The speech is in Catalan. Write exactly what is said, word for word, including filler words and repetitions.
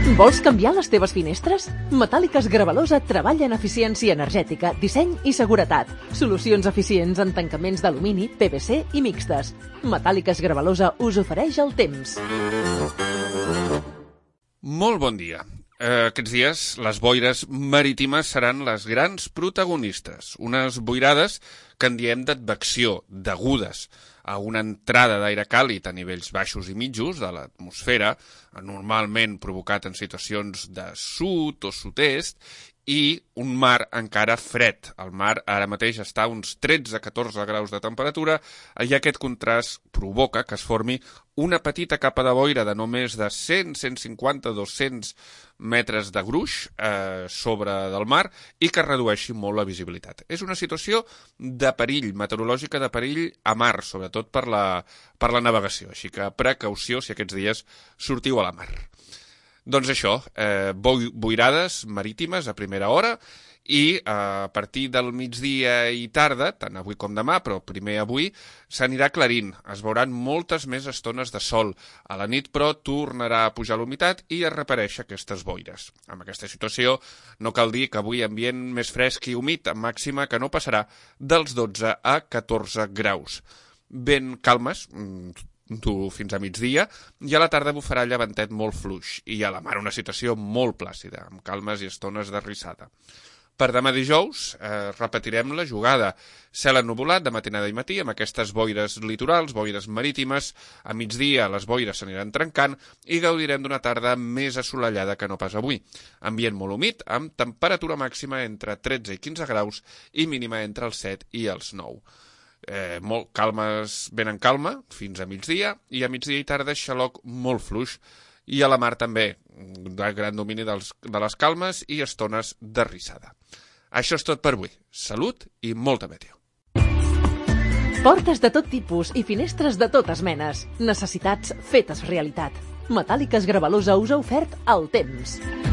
Vols canviar les teves finestres? Metàl·liques Gravalosa treballa en eficiència energètica, disseny i seguretat. Solucions eficients en tancaments d'alumini, P V C i mixtes. Metàl·liques Gravalosa us ofereix el temps. Molt bon dia. Eh, aquests dies les boires marítimes seran les grans protagonistes. Unes boirades que en diem d'advecció, degudes a una entrada d'aire càlid a nivells baixos i mitjos de l'atmosfera, normalment provocat en situacions de sud o sud-est, i un mar encara fred. El mar ara mateix està a uns tretze a catorze graus de temperatura i aquest contrast provoca que es formi una petita capa de boira de no més de cent, cent cinquanta, dos-cents metres de gruix eh, sobre del mar i que redueixi molt la visibilitat. És una situació de perill meteorològica, de perill a mar, sobretot per la, per la navegació. Així que precaució si aquests dies sortiu a la mar. Doncs això, eh, boirades marítimes a primera hora i eh, a partir del migdia i tarda, tant avui com demà, però primer avui, s'anirà aclarint. Es veuran moltes més estones de sol. A la nit, però, tornarà a pujar l'humitat i a reaparèixer aquestes boires. Amb aquesta situació no cal dir que avui ambient més fresc i humit, amb màxima que no passarà dels dotze a catorze graus. Ben calmes, fins a migdia, i a la tarda bufarà llevantet molt fluix, i a la mar una situació molt plàcida, amb calmes i estones de rissada. Per demà dijous eh, repetirem la jugada. Cel ennuvolat de matinada i matí, amb aquestes boires litorals, boires marítimes. A migdia les boires s'aniran trencant i gaudirem d'una tarda més assolellada que no pas avui. Ambient molt humit, amb temperatura màxima entre tretze i quinze graus i mínima entre els set i els nou. Eh, molt calmes, ben en calma, fins a migdia, i a migdia i tarda xaloc molt fluix, i a la mar també, de gran domini dels, de les calmes i estones de rissada. Això és tot per avui. Salut i molta meteo. Portes de tot tipus i finestres de totes menes. Necessitats fetes realitat. Metàl·liques Gravalosa us ha ofert el temps.